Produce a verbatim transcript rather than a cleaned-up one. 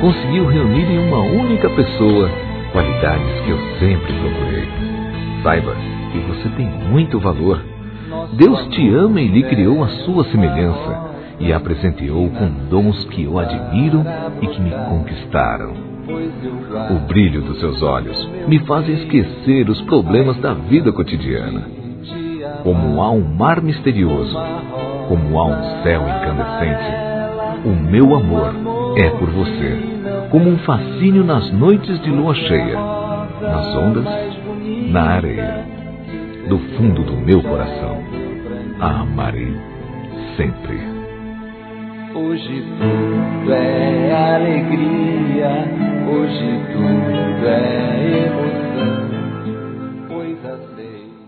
conseguiu reunir em uma única pessoa qualidades que eu sempre procurei. Saiba que você tem muito valor. Deus te ama e lhe criou a sua semelhança e a presenteou com dons que eu admiro e que me conquistaram. O brilho dos seus olhos me faz esquecer os problemas da vida cotidiana. Como há um mar misterioso, como há um céu incandescente, o meu amor é por você, como um fascínio nas noites de lua cheia, nas ondas, na areia. Do fundo do meu coração, a amarei sempre. Hoje tudo é alegria, hoje tudo é emoção, pois a sei.